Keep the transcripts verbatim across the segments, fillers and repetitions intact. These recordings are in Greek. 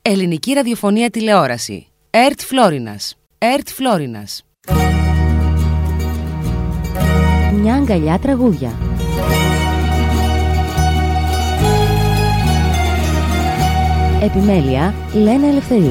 Ελληνική ραδιοφωνία τηλεόραση. ΕΡΤ Φλόρινας. ΕΡΤ Φλόρινας. Μια αγκαλιά τραγούδια. Επιμέλεια Λένα Ελευθερίου.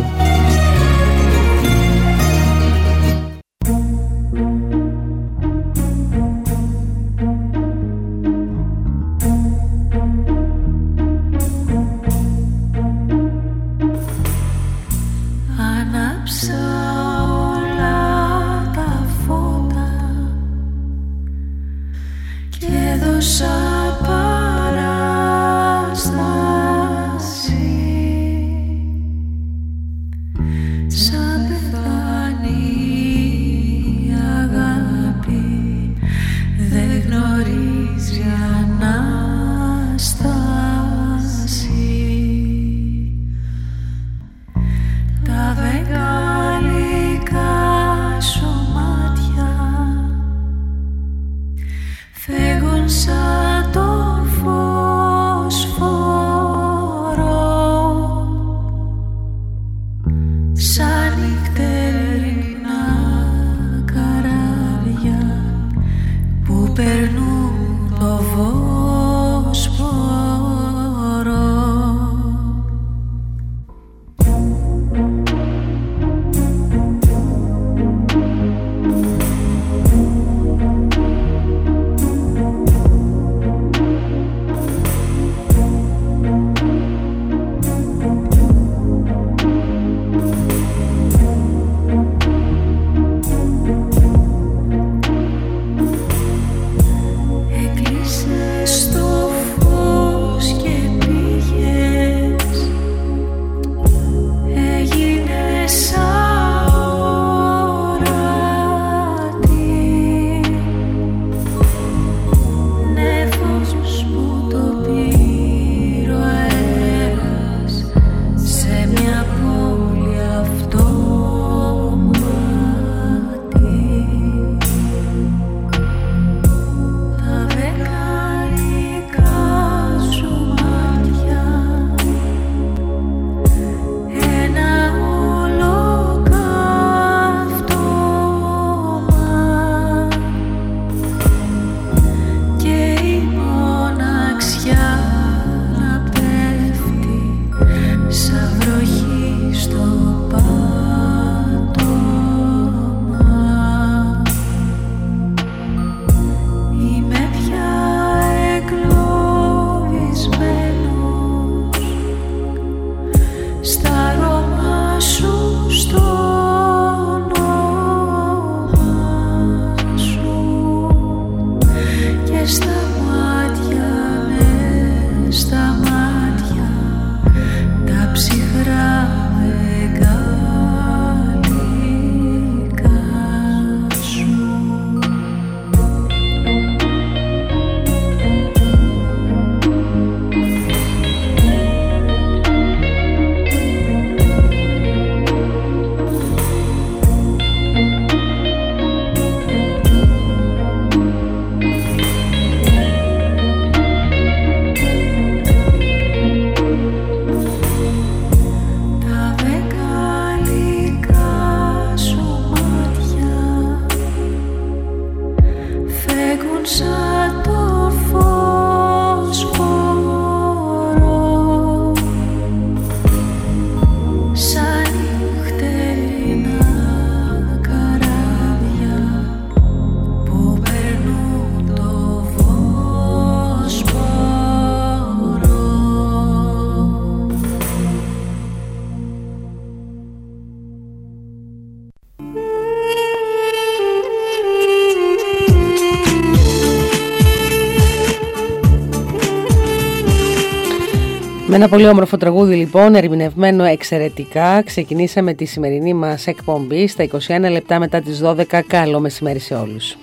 Με ένα πολύ όμορφο τραγούδι λοιπόν, ερμηνευμένο εξαιρετικά, ξεκινήσαμε τη σημερινή μας εκπομπή στα είκοσι ένα λεπτά μετά τις δώδεκα. Καλό μεσημέρι σε όλους.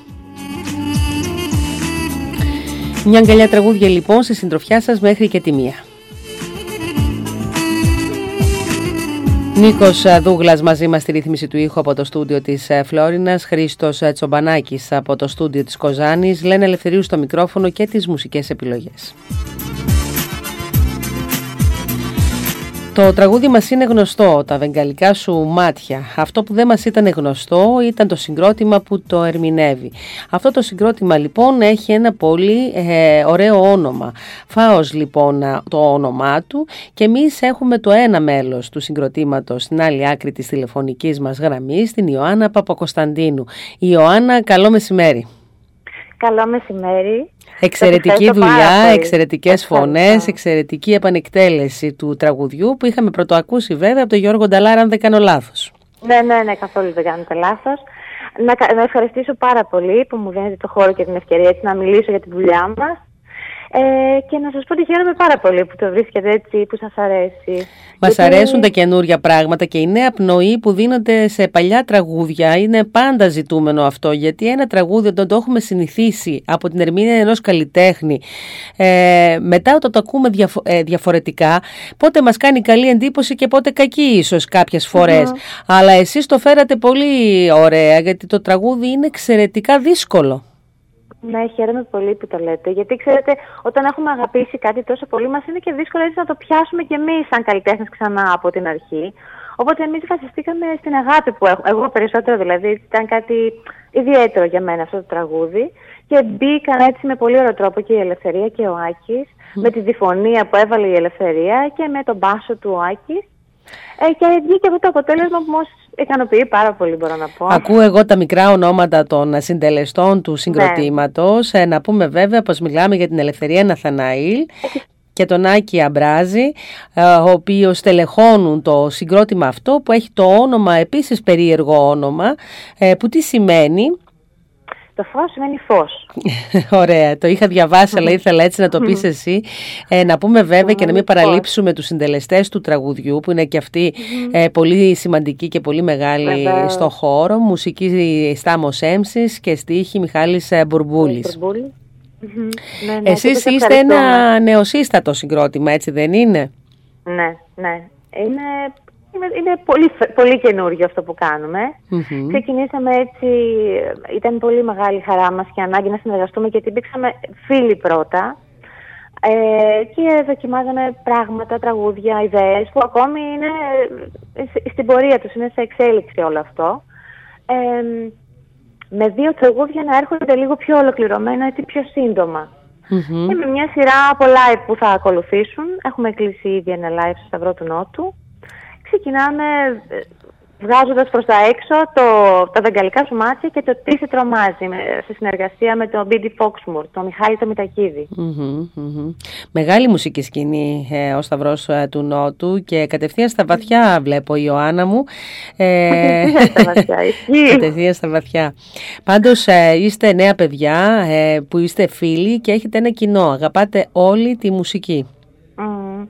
Μια αγκαλιά τραγούδια λοιπόν στη συντροφιά σας μέχρι και τη μία. Νίκος Δούγλας μαζί μας στη ρύθμιση του ήχου από το στούντιο της Φλόρινας, Χρήστος Τσομπανάκης από το στούντιο της Κοζάνης, Λένα Ελευθερίου στο μικρόφωνο και τις μουσικές επιλογές. Το τραγούδι μας είναι γνωστό, τα βεγγαλικά σου μάτια. Αυτό που δεν μας ήταν γνωστό ήταν το συγκρότημα που το ερμηνεύει. Αυτό το συγκρότημα λοιπόν έχει ένα πολύ ε, ωραίο όνομα. Φάος λοιπόν το όνομά του και εμείς έχουμε το ένα μέλος του συγκροτήματος στην άλλη άκρη της τηλεφωνικής μας γραμμής, την Ιωάννα Παπακοσταντίνου. Η Ιωάννα, καλό μεσημέρι. Καλό μεσημέρι. Εξαιρετική δουλειά, εξαιρετικές φωνές, εξαιρετική επανεκτέλεση του τραγουδιού που είχαμε πρωτοακούσει βέβαια από τον Γιώργο Νταλάρα, αν δεν κάνω λάθος. Ναι, ναι, ναι, καθόλου δεν κάνετε λάθος. Να, να ευχαριστήσω πάρα πολύ που μου δίνετε το χώρο και την ευκαιρία έτσι να μιλήσω για τη δουλειά μας. Ε, και να σας πω ότι χαίρομαι πάρα πολύ που το βρίσκετε έτσι, που σας αρέσει. Μας Γιατί... αρέσουν τα καινούργια πράγματα και η νέα πνοή που δίνονται σε παλιά τραγούδια είναι πάντα ζητούμενο αυτό, γιατί ένα τραγούδι όταν το έχουμε συνηθίσει από την ερμηνεία ενός καλλιτέχνη, ε, μετά όταν το ακούμε διαφο- ε, διαφορετικά, πότε μας κάνει καλή εντύπωση και πότε κακή ίσως κάποιες φορές. Mm-hmm. Αλλά εσείς το φέρατε πολύ ωραία, γιατί το τραγούδι είναι εξαιρετικά δύσκολο. Ναι, χαίρομαι πολύ που το λέτε. Γιατί ξέρετε, όταν έχουμε αγαπήσει κάτι τόσο πολύ, μας είναι και δύσκολο έτσι να το πιάσουμε κι εμείς σαν καλλιτέχνες ξανά από την αρχή. Οπότε εμείς βασιστήκαμε στην αγάπη που έχω. Εγώ περισσότερο δηλαδή, ήταν κάτι ιδιαίτερο για μένα αυτό το τραγούδι. Και μπήκαν έτσι με πολύ ωραίο τρόπο και η Ελευθερία και ο Άκης, mm. με τη διφωνία που έβαλε η Ελευθερία και με τον μπάσο του Άκη. Ε, και βγήκε αυτό το αποτέλεσμα που μας ικανοποιεί πάρα πολύ, μπορώ να πω. Ακούω εγώ τα μικρά ονόματα των συντελεστών του συγκροτήματος. Ναι. Ε, να πούμε βέβαια πως μιλάμε για την Ελευθερία Ναθαναήλ και τον Άκη Αμπράζη, ε, ο οποίος τελεχώνουν το συγκρότημα αυτό που έχει το όνομα, επίσης περίεργο όνομα, ε, που τι σημαίνει? Το φως σημαίνει φως. Ωραία, το είχα διαβάσει, αλλά ήθελα έτσι να το πεις εσύ. Ε, να πούμε βέβαια και να μην παραλείψουμε τους συντελεστές του τραγουδιού, που είναι και αυτοί ε, πολύ σημαντικοί και πολύ μεγάλοι στο χώρο. Μουσική Στάμος Έμσης και στίχη Μιχάλης Μπουρμπούλης. Ναι, ναι, εσείς είστε ένα νεοσύστατο συγκρότημα, έτσι δεν είναι? Ναι, ναι. Είναι... Είναι, είναι πολύ, πολύ καινούργιο αυτό που κάνουμε. Mm-hmm. Ξεκινήσαμε έτσι, ήταν πολύ μεγάλη χαρά μας και ανάγκη να συνεργαστούμε γιατί υπήρξαμε φίλοι πρώτα ε, και δοκιμάζαμε πράγματα, τραγούδια, ιδέες που ακόμη είναι στην πορεία τους, είναι σε εξέλιξη όλο αυτό. Ε, με δύο τραγούδια να έρχονται λίγο πιο ολοκληρωμένα, έτσι πιο σύντομα. Mm-hmm. Και με μια σειρά από live που θα ακολουθήσουν. Έχουμε κλείσει ήδη ένα live στο Σταυρό του Νότου. Ξεκινάμε βγάζοντας προς τα έξω το, τα βεγγαλικά σου μάτια και το τι σε τρομάζει, με, σε συνεργασία με τον Μπίντι Φόξμουρ, τον Μιχάλη το Μητακίδη. Mm-hmm, mm-hmm. Μεγάλη μουσική σκηνή ε, ο Σταυρός ε, του Νότου και κατευθείαν στα βαθιά βλέπω, η Ιωάννα μου. Ε, κατευθείαν στα βαθιά, κατευθείαν στα βαθιά. Πάντως ε, είστε νέα παιδιά ε, που είστε φίλοι και έχετε ένα κοινό, αγαπάτε όλη τη μουσική. Mm.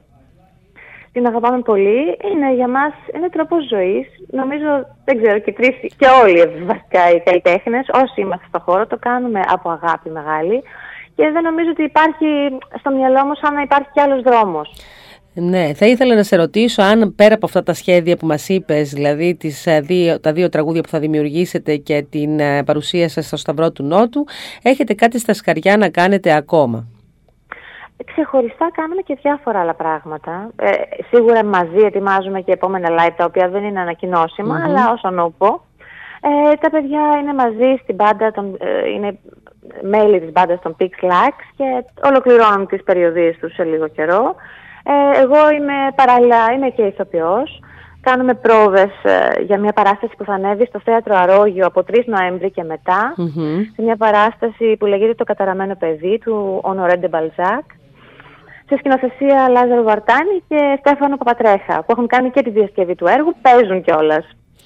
Την αγαπάμε πολύ, είναι για μας είναι τρόπος ζωής. Νομίζω, δεν ξέρω, και, τρεις, και όλοι βασικά οι καλλιτέχνες, όσοι είμαστε στο χώρο, το κάνουμε από αγάπη μεγάλη και δεν νομίζω ότι υπάρχει στο μυαλό μου σαν να υπάρχει κι άλλος δρόμος. Ναι, θα ήθελα να σε ρωτήσω αν πέρα από αυτά τα σχέδια που μας είπες, δηλαδή τις δύο, τα δύο τραγούδια που θα δημιουργήσετε και την παρουσία σας στο Σταυρό του Νότου, έχετε κάτι στα σκαριά να κάνετε ακόμα? Ξεχωριστά κάνουμε και διάφορα άλλα πράγματα. Ε, σίγουρα μαζί ετοιμάζουμε και επόμενα live τα οποία δεν είναι ανακοινώσιμα, mm-hmm. αλλά όσον ούπο. Ε, τα παιδιά είναι μαζί στην μπάντα, των, ε, είναι μέλη της μπάντας των Pix Lax και ολοκληρώνουν τις περιοδίες τους σε λίγο καιρό. Ε, εγώ είμαι παράλληλα, είμαι και ηθοποιός. Κάνουμε πρόβες ε, για μια παράσταση που θα ανέβει στο Θέατρο Αρόγιο από τρεις Νοέμβρη και μετά. Mm-hmm. Σε μια παράσταση που λέγεται «Το καταραμένο παιδί» του Honoré de Balzac. Σε σκηνοθεσία Λάζαρο Βαρτάνη και Στέφανο Παπατρέχα, που έχουν κάνει και τη διασκευή του έργου, παίζουν κιόλας.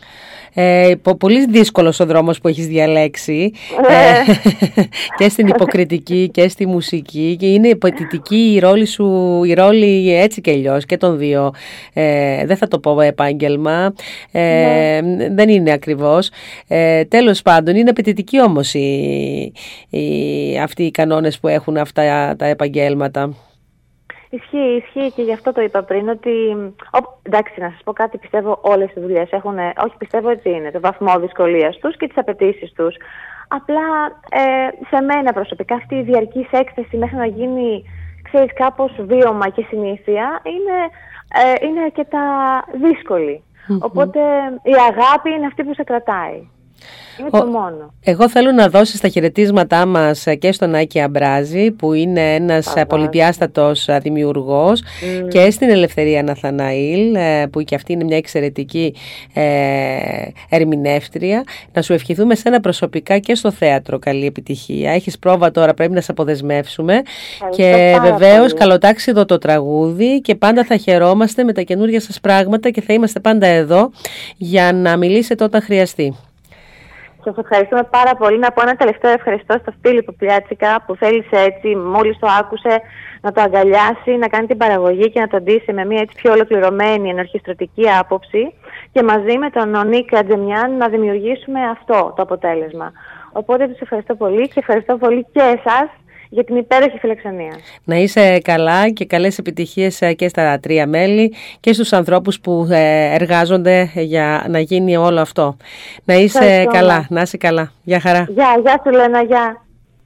Ε, πολύ δύσκολος ο δρόμος που έχεις διαλέξει ε, και στην υποκριτική και στη μουσική και είναι υποτιτική η ρόλη σου, η ρόλη έτσι και αλλιώς και των δύο. Ε, δεν θα το πω επάγγελμα, ε, ναι. δεν είναι ακριβώς. Ε, τέλος πάντων, είναι απαιτητική όμως οι, οι, αυτοί οι κανόνες που έχουν αυτά τα επαγγέλματα. Ισχύει, ισχύει και γι' αυτό το είπα πριν ότι, ο, εντάξει να σας πω κάτι, πιστεύω όλες οι δουλειές έχουν, όχι πιστεύω έτσι είναι, το βαθμό δυσκολίας τους και τις απαιτήσεις τους. Απλά ε, σε μένα προσωπικά αυτή η διαρκής έκθεση μέχρι να γίνει ξέρεις, κάπως βίωμα και συνήθεια, είναι, ε, είναι αρκετά δύσκολη. Mm-hmm. Οπότε η αγάπη είναι αυτή που σε κρατάει. Είναι το μόνο. Εγώ θέλω να δώσεις τα χαιρετίσματά μας και στον Άκη Αμπράζη, που είναι ένας Παγώς. πολυδιάστατος δημιουργός, mm. και στην Ελευθερία Ναθαναήλ, που και αυτή είναι μια εξαιρετική ε, ερμηνεύτρια. Να σου ευχηθούμε σένα προσωπικά και στο θέατρο καλή επιτυχία. Έχεις πρόβα τώρα, πρέπει να σε αποδεσμεύσουμε. Ευχαριστώ και βεβαίως καλοτάξιδο το τραγούδι, και πάντα θα χαιρόμαστε με τα καινούργια σας πράγματα και θα είμαστε πάντα εδώ για να μιλήσετε όταν χρειαστεί. Σας ευχαριστούμε πάρα πολύ. Να πω ένα τελευταίο ευχαριστώ στο Φίλιππο Πλιάτσικα, που θέλησε έτσι, μόλις το άκουσε, να το αγκαλιάσει, να κάνει την παραγωγή και να τον ντύσει με μια έτσι πιο ολοκληρωμένη ενορχιστρωτική άποψη, και μαζί με τον Νίκ Ατζεμιάν να δημιουργήσουμε αυτό το αποτέλεσμα. Οπότε τους ευχαριστώ πολύ και ευχαριστώ πολύ και εσάς για την υπέροχη φιλοξενία. Να είσαι καλά και καλές επιτυχίες και στα τρία μέλη και στους ανθρώπους που εργάζονται για να γίνει όλο αυτό. Να είσαι Ευχαριστώ. καλά, να είσαι καλά. Γεια χαρά. Γεια, γεια σου Λένα, γεια.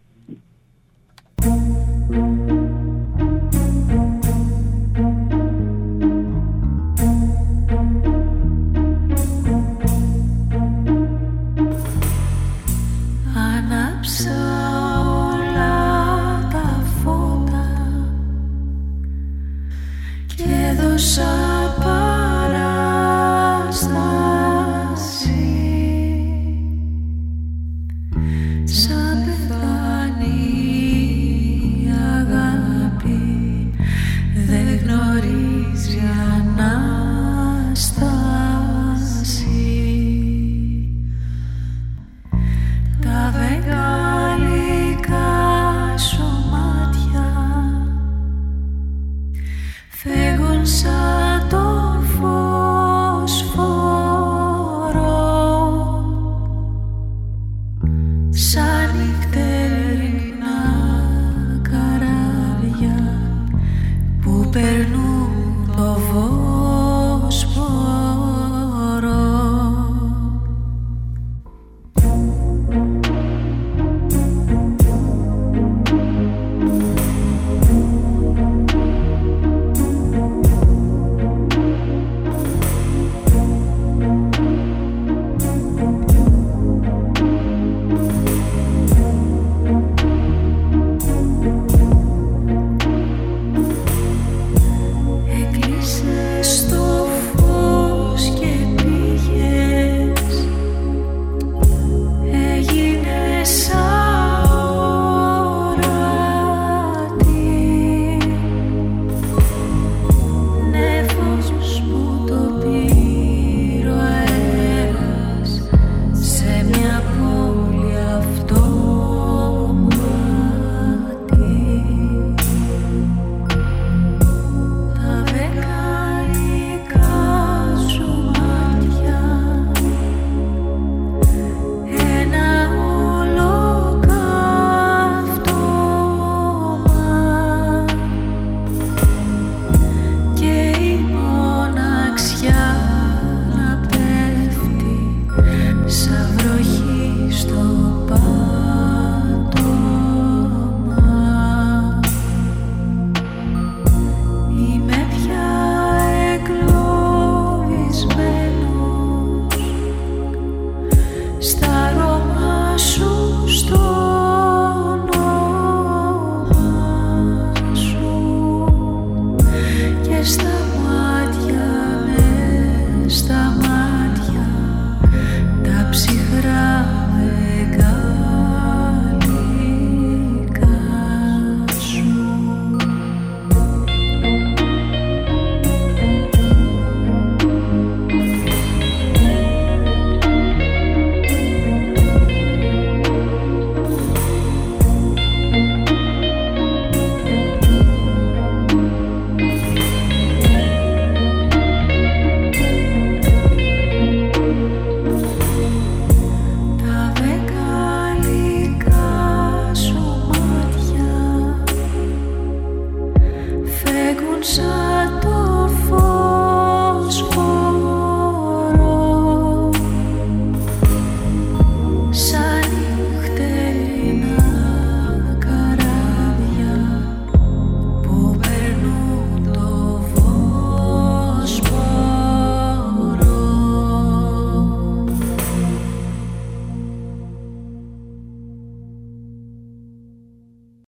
Έδωσα παράσταση, σαν πεθάνει η αγάπη, δεν γνωρίζει ανάσταση. Τα βεγγαλικά σου μάτια φεύγουν σαν το φωσφορό, σαν νυχτερινά καράβια που περνούν το Βόσπορο. Stop.